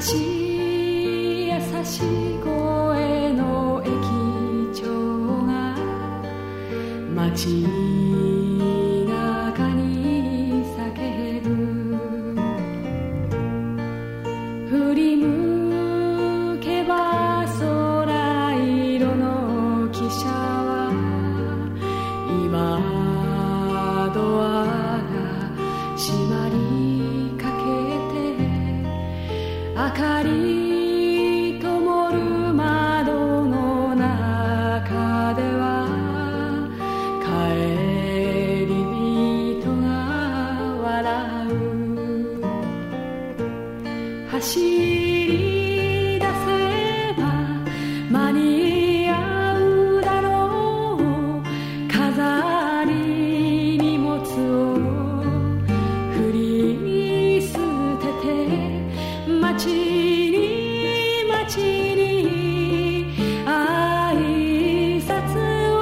しい優しい声の駅長が街中に叫ぶ。振り向けば空色の汽車は今ドアが閉まりかけて、明かり灯る窓の中では帰り人が笑う。走り出せば間に合うだろう。飾り荷物を振り捨てて、街に街に挨拶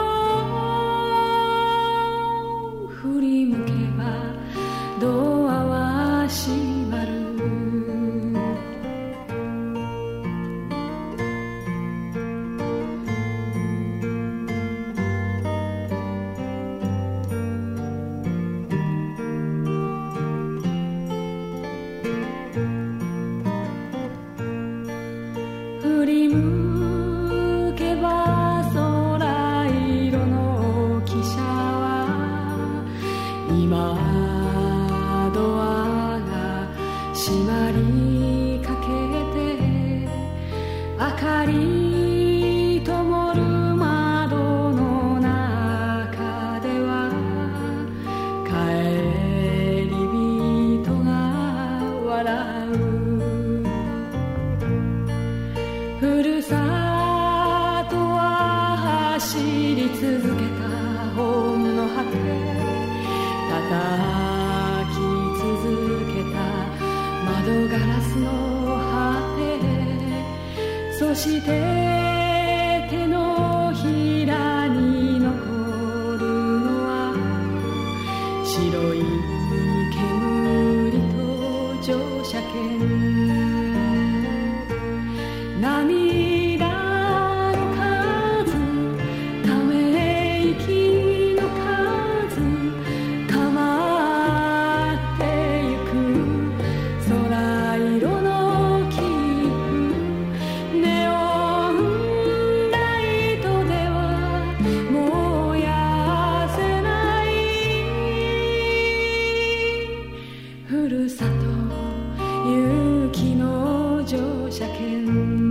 を。振り向けばドアは閉まる。振り向けば空色の汽車は今ドアが閉まりかけて、明かり灯る窓の中では帰り人が笑う。ふるさとは走り続けたホームの果て、叩き続けた窓ガラスの果て、そして手のひらに残るのは白い煙と乗車券。涙の数、ため息の数、変わってゆく空色の切符。ネオンライトでは燃やせない、ふるさと行きの乗車券。